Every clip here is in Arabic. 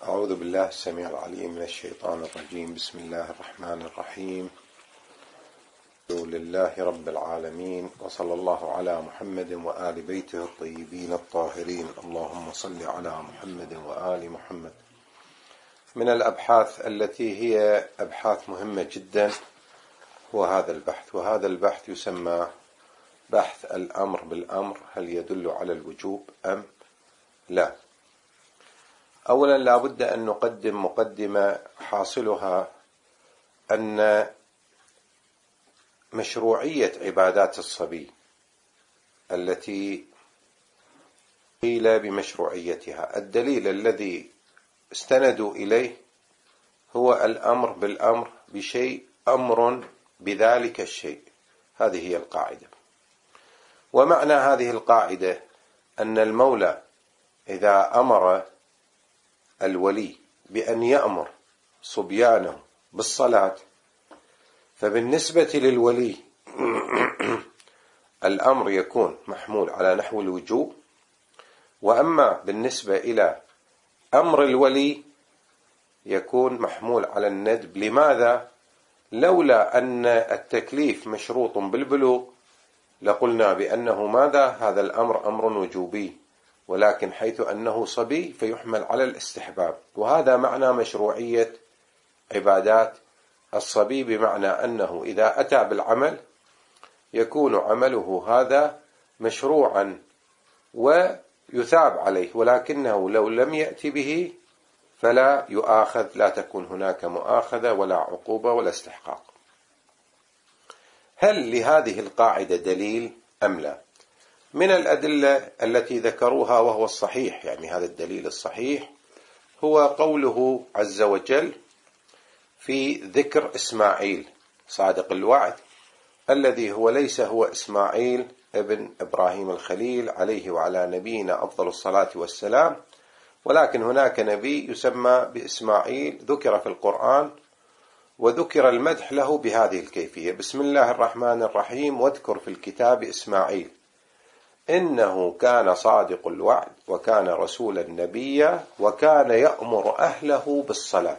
أعوذ بالله السميع العليم من الشيطان الرجيم. بسم الله الرحمن الرحيم. الحمد لله رب العالمين، وصلى الله على محمد وآل بيته الطيبين الطاهرين. اللهم صل على محمد وآل محمد. من الأبحاث التي هي أبحاث مهمة جدا هو هذا البحث، وهذا البحث يسمى بحث الأمر بالأمر، هل يدل على الوجوب أم لا؟ أولا لا بد أن نقدم مقدمة حاصلها أن مشروعية عبادات الصبي التي قيل بمشروعيتها، الدليل الذي استندوا إليه هو الأمر بالأمر بشيء أمر بذلك الشيء. هذه هي القاعدة. ومعنى هذه القاعدة أن المولى إذا أمر الولي بأن يأمر صبيانه بالصلاة، فبالنسبة للولي الأمر يكون محمول على نحو الوجوب، وأما بالنسبة إلى أمر الولي يكون محمول على الندب. لماذا؟ لولا أن التكليف مشروط بالبلوغ لقلنا بأنه ماذا؟ هذا الأمر أمر وجوبي، ولكن حيث أنه صبي فيحمل على الاستحباب. وهذا معنى مشروعية عبادات الصبي، بمعنى أنه إذا أتى بالعمل يكون عمله هذا مشروعا ويثاب عليه، ولكنه لو لم يأتي به فلا يؤاخذ، لا تكون هناك مؤاخذة ولا عقوبة ولا استحقاق. هل لهذه القاعدة دليل أم لا؟ من الأدلة التي ذكروها وهو الصحيح، يعني هذا الدليل الصحيح هو قوله عز وجل في ذكر إسماعيل صادق الوعد، الذي هو ليس هو إسماعيل ابن إبراهيم الخليل عليه وعلى نبينا أفضل الصلاة والسلام، ولكن هناك نبي يسمى بإسماعيل ذكر في القرآن، وذكر المدح له بهذه الكيفية: بسم الله الرحمن الرحيم، واذكر في الكتاب إسماعيل إنه كان صادق الوعد وكان رسولا نبيا وكان يأمر أهله بالصلاة.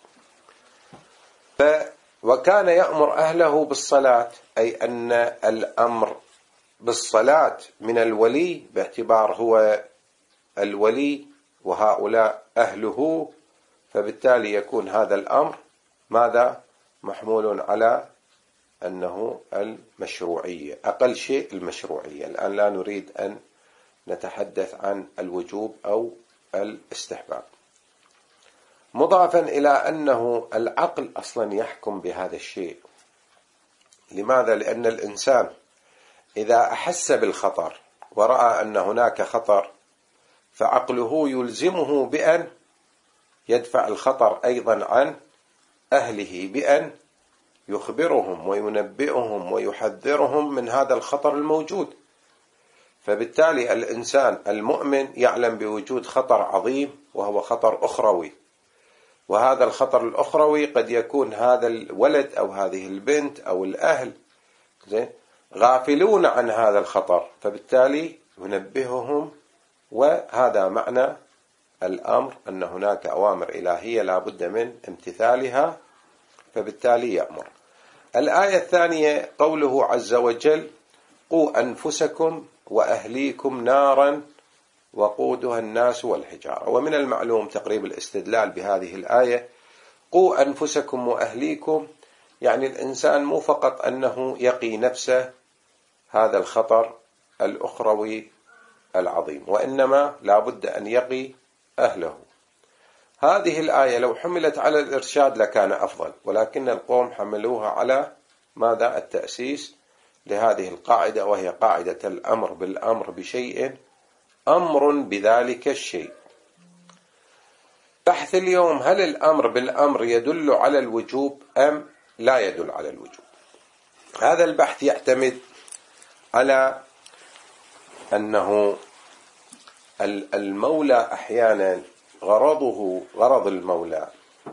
وكان يأمر أهله بالصلاة، أي أن الأمر بالصلاة من الولي، باعتبار هو الولي وهؤلاء أهله، فبالتالي يكون هذا الأمر ماذا؟ محمول على أنه المشروعية، أقل شيء المشروعية. الآن لا نريد أن نتحدث عن الوجوب أو الاستحباب، مضافا إلى أنه العقل أصلا يحكم بهذا الشيء. لماذا؟ لأن الإنسان إذا أحس بالخطر ورأى أن هناك خطر فعقله يلزمه بأن يدفع الخطر أيضا عن أهله، بأن يخبرهم وينبئهم ويحذرهم من هذا الخطر الموجود. فبالتالي الإنسان المؤمن يعلم بوجود خطر عظيم وهو خطر أخروي، وهذا الخطر الأخروي قد يكون هذا الولد أو هذه البنت أو الأهل غافلون عن هذا الخطر، فبالتالي ينبههم. وهذا معنى الأمر، أن هناك أوامر إلهية لا بد من امتثالها، فبالتالي يأمر. الآية الثانية قوله عز وجل: قوا أنفسكم وأهليكم نارا وقودها الناس والحجارة. ومن المعلوم تقريب الاستدلال بهذه الآية: قوا أنفسكم وأهليكم، يعني الإنسان مو فقط أنه يقي نفسه هذا الخطر الأخروي العظيم، وإنما لا بد أن يقي أهله. هذه الآية لو حملت على الإرشاد لكان أفضل، ولكن القوم حملوها على ماذا؟ التأسيس لهذه القاعدة، وهي قاعدة الأمر بالأمر بشيء أمر بذلك الشيء. بحث اليوم: هل الأمر بالأمر يدل على الوجوب أم لا يدل على الوجوب؟ هذا البحث يعتمد على أنه المولى أحيانا غرض المولى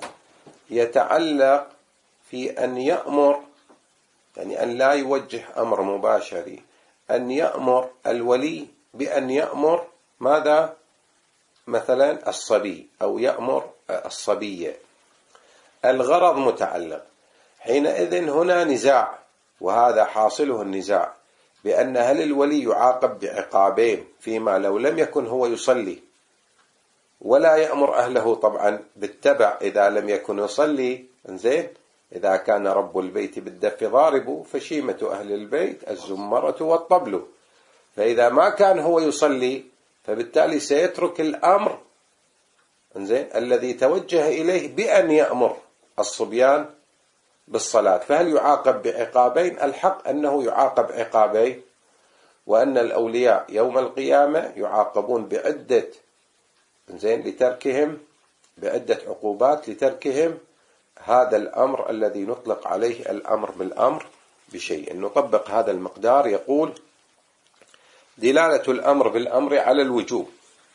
يتعلق في أن يأمر، يعني أن لا يوجه أمر مباشر، أن يأمر الولي بأن يأمر ماذا؟ مثلا الصبي أو يأمر الصبية، الغرض متعلق. حينئذ هنا نزاع، وهذا حاصله النزاع، بأن هل الولي يعاقب بعقابين فيما لو لم يكن هو يصلي ولا يأمر أهله طبعا بالتبع إذا لم يكن يصلي. زين، إذا كان رب البيت بالدف ضارب فشيمة أهل البيت الزمرة والطبل، فإذا ما كان هو يصلي فبالتالي سيترك الأمر زين الذي توجه إليه بأن يأمر الصبيان بالصلاة. فهل يعاقب بعقابين؟ الحق أنه يعاقب عقابين، وأن الأولياء يوم القيامة يعاقبون بعدة زين لتركهم، بعدة عقوبات لتركهم هذا الأمر الذي نطلق عليه الأمر بالأمر بشيء. نطبق هذا المقدار. يقول: دلالة الأمر بالأمر على الوجوب: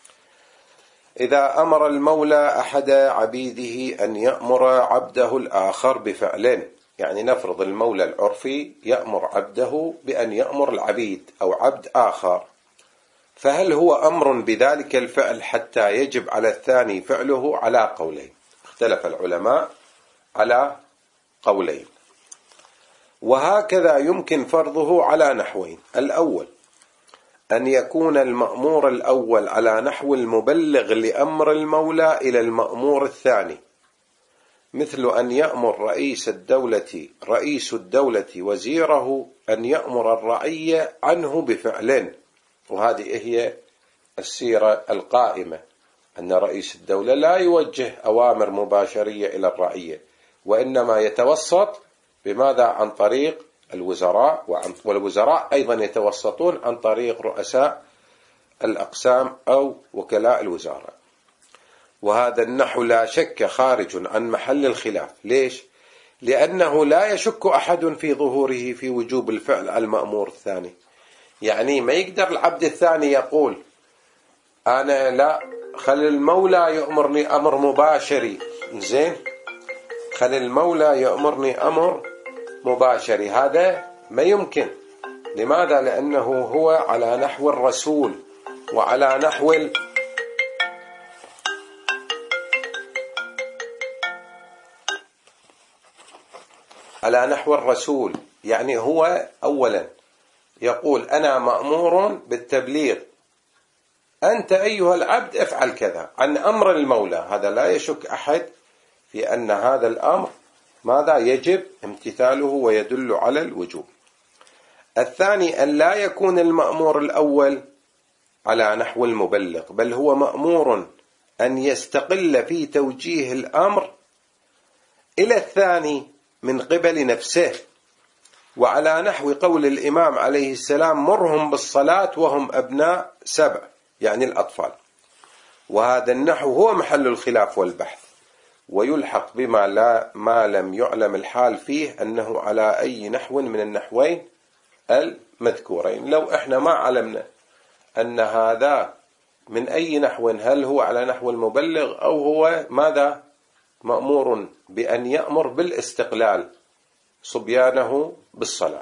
إذا أمر المولى أحد عبيده أن يأمر عبده الآخر بفعل، يعني نفرض المولى العرفي يأمر عبده بأن يأمر العبيد أو عبد آخر، فهل هو أمر بذلك الفعل حتى يجب على الثاني فعله؟ على قولين، اختلف العلماء على قولين. وهكذا يمكن فرضه على نحوين: الأول أن يكون المأمور الأول على نحو المبلغ لأمر المولى إلى المأمور الثاني، مثل أن يأمر رئيس الدولة وزيره أن يأمر الرعية عنه بفعل. وهذه هي السيرة القائمة، أن رئيس الدولة لا يوجه أوامر مباشرة إلى الرعية، وإنما يتوسط بماذا؟ عن طريق الوزراء، والوزراء أيضا يتوسطون عن طريق رؤساء الأقسام أو وكلاء الوزارة. وهذا النحو لا شك خارج عن محل الخلاف. ليش؟ لأنه لا يشك أحد في ظهوره في وجوب الفعل على المأمور الثاني. يعني ما يقدر العبد الثاني يقول أنا لا، خل المولى يأمرني أمر مباشري، زين، خل المولى يأمرني أمر مباشري، هذا ما يمكن. لماذا؟ لأنه هو على نحو الرسول وعلى نحو الرسول. يعني هو أولا يقول أنا مأمور بالتبليغ، أنت أيها العبد افعل كذا، عن أمر المولى. هذا لا يشك أحد في أن هذا الأمر ماذا؟ يجب امتثاله ويدل على الوجوب. الثاني أن لا يكون المأمور الأول على نحو المبلغ، بل هو مأمور أن يستقل في توجيه الأمر إلى الثاني من قبل نفسه، وعلى نحو قول الإمام عليه السلام: مرهم بالصلاة وهم أبناء 7، يعني الأطفال. وهذا النحو هو محل الخلاف والبحث، ويلحق ما لم يعلم الحال فيه أنه على أي نحو من النحوين المذكورين. لو إحنا ما علمنا أن هذا من أي نحو، هل هو على نحو المبلغ أو هو ماذا؟ مأمور بأن يأمر بالاستقلال صبيانه بالصلاة.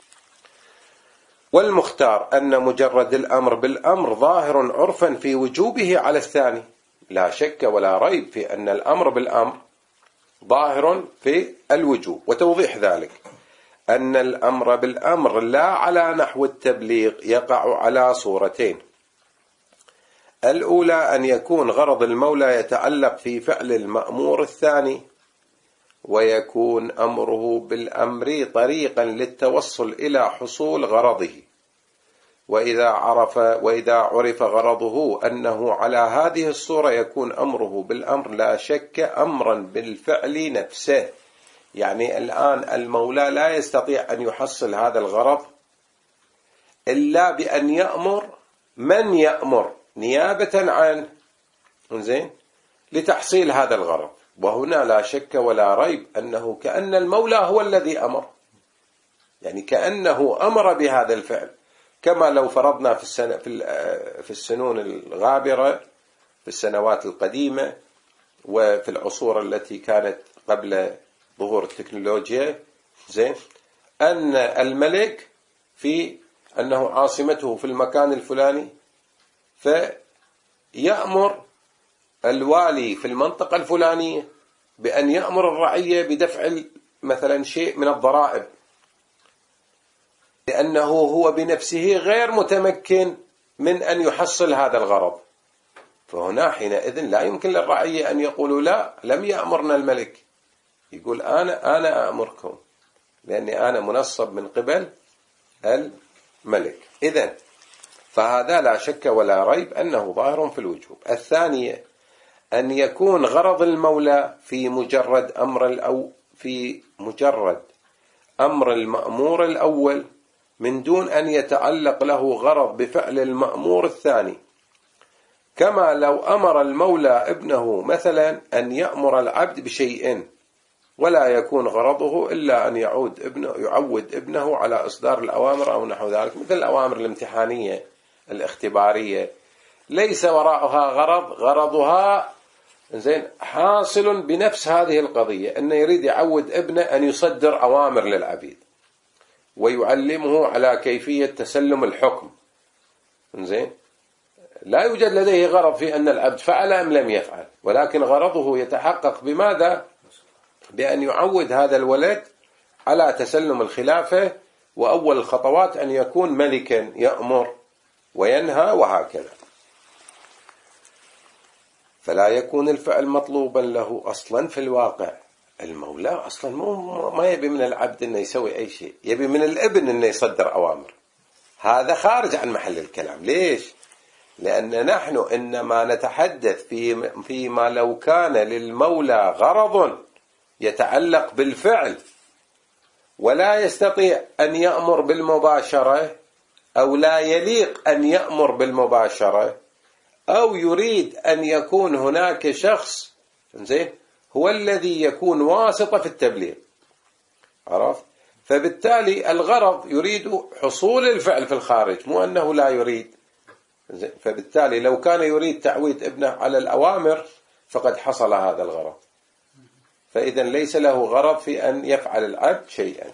والمختار أن مجرد الأمر بالأمر ظاهر عرفا في وجوبه على الثاني، لا شك ولا ريب في أن الأمر بالأمر ظاهر في الوجوب. وتوضيح ذلك أن الأمر بالأمر لا على نحو التبليغ يقع على صورتين: الأولى أن يكون غرض المولى يتعلق في فعل المأمور الثاني، ويكون أمره بالأمر طريقا للتوصل إلى حصول غرضه، وإذا عرف غرضه أنه على هذه الصورة يكون أمره بالأمر لا شك أمرا بالفعل نفسه. يعني الآن المولى لا يستطيع أن يحصل هذا الغرض إلا بأن يأمر من يأمر نيابة عنه، زين، لتحصيل هذا الغرض. وهنا لا شك ولا ريب أنه كأن المولى هو الذي أمر، يعني كأنه أمر بهذا الفعل، كما لو فرضنا في السنون الغابرة، في السنوات القديمة وفي العصور التي كانت قبل ظهور التكنولوجيا، زين، أن الملك في أنه عاصمته في المكان الفلاني، فيأمر الوالي في المنطقة الفلانية بأن يأمر الرعية بدفع مثلا شيء من الضرائب، لأنه هو بنفسه غير متمكن من أن يحصل هذا الغرض، فهنا حينئذ لا يمكن للرعية أن يقولوا لا، لم يأمرنا الملك، يقول أنا أأمركم لأني أنا منصب من قبل الملك. إذن فهذا لا شك ولا ريب أنه ظاهر في الوجوب. الثانية أن يكون غرض المولى في مجرد أمر المأمور الأول من دون أن يتعلق له غرض بفعل المأمور الثاني، كما لو أمر المولى ابنه مثلا أن يأمر العبد بشيء ولا يكون غرضه إلا أن يعود ابنه على إصدار الأوامر أو نحو ذلك، مثل الأوامر الامتحانية الاختبارية ليس وراءها غرضها حاصل بنفس هذه القضية، أنه يريد يعود ابنه أن يصدر أوامر للعبيد ويعلمه على كيفية تسلم الحكم. لا يوجد لديه غرض في أن العبد فعل أم لم يفعل، ولكن غرضه يتحقق بماذا؟ بأن يعود هذا الولد على تسلم الخلافة، وأول الخطوات أن يكون ملكا يأمر وينهى وهكذا. فلا يكون الفعل مطلوبا له أصلا في الواقع. المولى أصلا ما يبي من العبد أنه يسوي أي شيء، يبي من الابن أنه يصدر أوامر. هذا خارج عن محل الكلام. ليش؟ لأن نحن إنما نتحدث فيما لو كان للمولى غرض يتعلق بالفعل ولا يستطيع أن يأمر بالمباشرة، أو لا يليق أن يأمر بالمباشرة، أو يريد أن يكون هناك شخص هو الذي يكون واسطة في التبليغ، عرفت؟ فبالتالي الغرض يريد حصول الفعل في الخارج، مو أنه لا يريد. فبالتالي لو كان يريد تعويد ابنه على الأوامر فقد حصل هذا الغرض، فإذا ليس له غرض في أن يفعل العبد شيئا.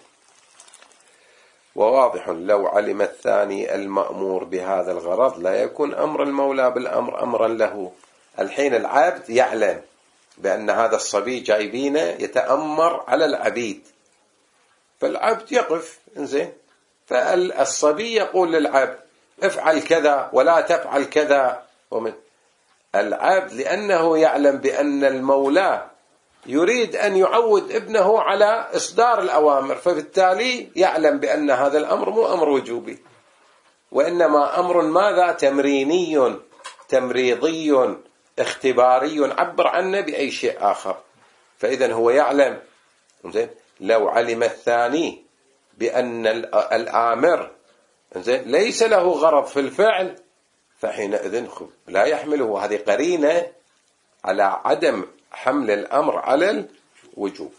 وواضح لو علم الثاني المأمور بهذا الغرض لا يكون أمر المولى بالأمر أمرا له. الحين العبد يعلم بأن هذا الصبي جايبينه يتأمر على العبيد، فالعبد يقف فالصبي يقول للعبد افعل كذا ولا تفعل كذا، ومن العبد لأنه يعلم بأن المولى يريد أن يعود ابنه على إصدار الأوامر، فبالتالي يعلم بأن هذا الأمر مو أمر وجوبي، وإنما أمر ماذا؟ تمريني تمريضي اختباري، عبر عنه بأي شيء آخر. فإذا هو يعلم. لو علم الثاني بأن الآمر ليس له غرض في الفعل فحينئذ لا يحمله. هذه قرينة على عدم حمل الأمر على الوجوب.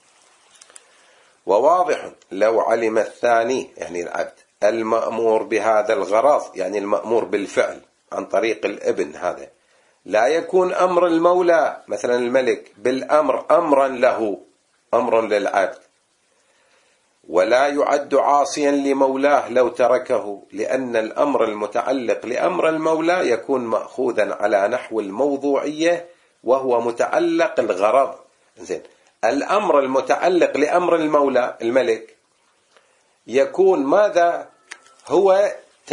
وواضح لو علم الثاني يعني العبد المأمور بهذا الغرض، يعني المأمور بالفعل عن طريق الابن، هذا لا يكون أمر المولى مثلا الملك بالأمر أمرا له، أمر للعبد، ولا يعد عاصيا لمولاه لو تركه، لأن الأمر المتعلق لأمر المولى يكون مأخوذا على نحو الموضوعية وهو متعلق الغرض. الأمر المتعلق لأمر المولى الملك يكون ماذا؟ هو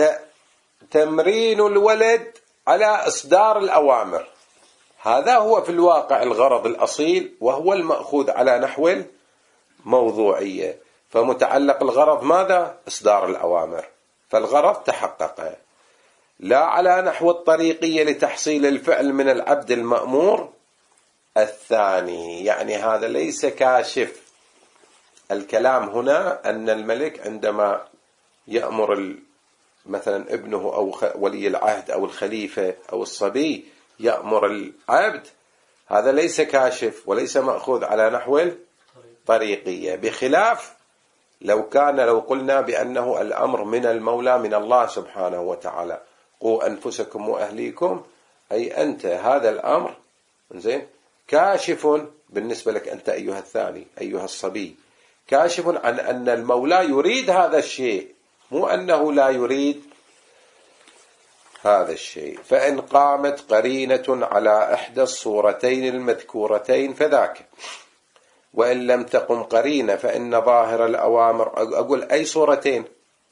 تمرين الولد على إصدار الأوامر، هذا هو في الواقع الغرض الأصيل، وهو المأخوذ على نحو الموضوعية. فمتعلق الغرض ماذا؟ إصدار الأوامر، فالغرض تحقق، لا على نحو الطريقية لتحصيل الفعل من العبد المأمور الثاني. يعني هذا ليس كاشف. الكلام هنا أن الملك عندما يأمر مثلا ابنه أو ولي العهد أو الخليفة أو الصبي يأمر العبد، هذا ليس كاشف وليس مأخوذ على نحو الطريقية، بخلاف لو قلنا بأنه الأمر من المولى من الله سبحانه وتعالى، قوا أنفسكم وأهليكم، أي أنت هذا الأمر كاشف بالنسبة لك أنت أيها الثاني أيها الصبي، كاشف عن أن المولى يريد هذا الشيء، مو أنه لا يريد هذا الشيء. فإن قامت قرينة على إحدى الصورتين المذكورتين فذاك، وإن لم تقم قرينة فإن ظاهر الأوامر، أقول أي صورتين،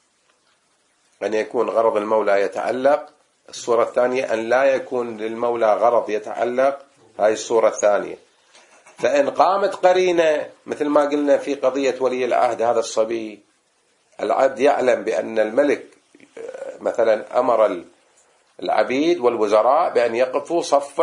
أن يكون غرض المولى يتعلق، الصورة الثانية أن لا يكون للمولى غرض يتعلق، هاي الصورة الثانية. فإن قامت قرينة مثل ما قلنا في قضية ولي العهد، هذا الصبي العبد يعلم بأن الملك مثلا أمر العبيد والوزراء بأن يقفوا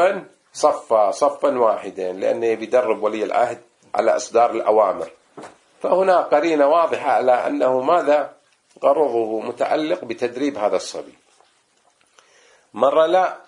صفا واحدا، لأنه يدرب ولي العهد على إصدار الأوامر. فهنا قرينة واضحة على أنه ماذا غرضه متعلق بتدريب هذا الصبي. مرة لا،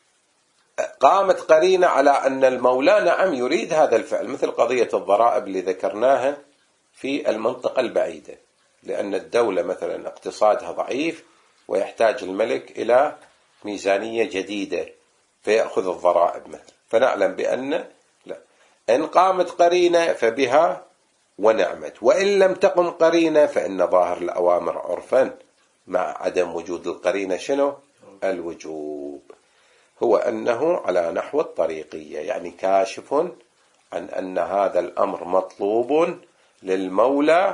قامت قرينة على أن المولى نعم يريد هذا الفعل، مثل قضية الضرائب اللي ذكرناها في المنطقة البعيدة، لأن الدولة مثلا اقتصادها ضعيف ويحتاج الملك إلى ميزانية جديدة فيأخذ الضرائب مثلا، فنعلم بأن لا، إن قامت قرينة فبها ونعمت، وإن لم تقم قرينة فإن ظاهر الأوامر عرفا مع عدم وجود القرينة شنو؟ الوجوب، هو أنه على نحو الطريقية، يعني كاشف عن أن هذا الأمر مطلوب للمولى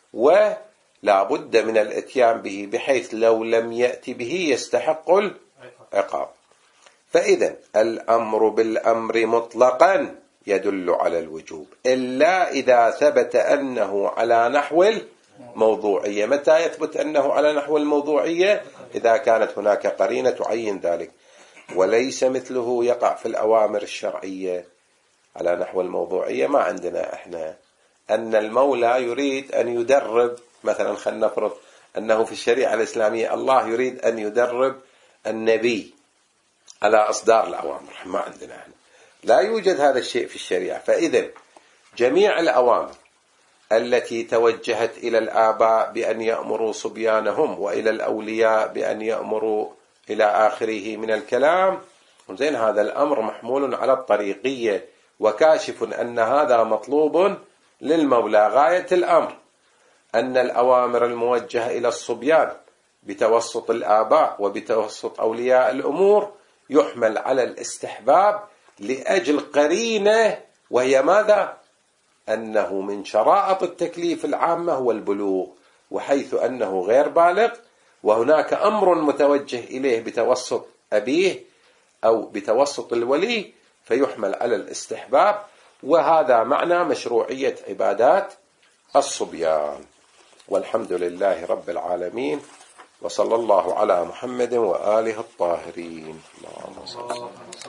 ولا بد من الاتيان به، بحيث لو لم يأتي به يستحق العقاب. فإذا الأمر بالأمر مطلقا يدل على الوجوب، إلا إذا ثبت أنه على نحو الموضوعية. متى يثبت أنه على نحو الموضوعية؟ إذا كانت هناك قرينة تعين ذلك، وليس مثله يقع في الأوامر الشرعية على نحو الموضوعية. ما عندنا إحنا أن المولى يريد أن يدرب، مثلا خلينا نفرض أنه في الشريعة الإسلامية الله يريد أن يدرب النبي على إصدار الأوامر، ما عندنا إحنا، لا يوجد هذا الشيء في الشريعة. فإذا جميع الأوامر التي توجهت إلى الآباء بأن يأمروا صبيانهم وإلى الأولياء بأن يأمروا إلى آخره من الكلام، زين، هذا الأمر محمول على الطريقية وكاشف أن هذا مطلوب للمولى. غاية الأمر أن الأوامر الموجهة إلى الصبيان بتوسط الآباء وبتوسط أولياء الأمور يحمل على الاستحباب لأجل قرينة، وهي ماذا؟ أنه من شرائط التكليف العامة هو البلوغ، وحيث أنه غير بالغ وهناك أمر متوجه إليه بتوسط أبيه أو بتوسط الولي فيحمل على الاستحباب، وهذا معنى مشروعية عبادات الصبيان. والحمد لله رب العالمين، وصلى الله على محمد وآله الطاهرين. اللهم صل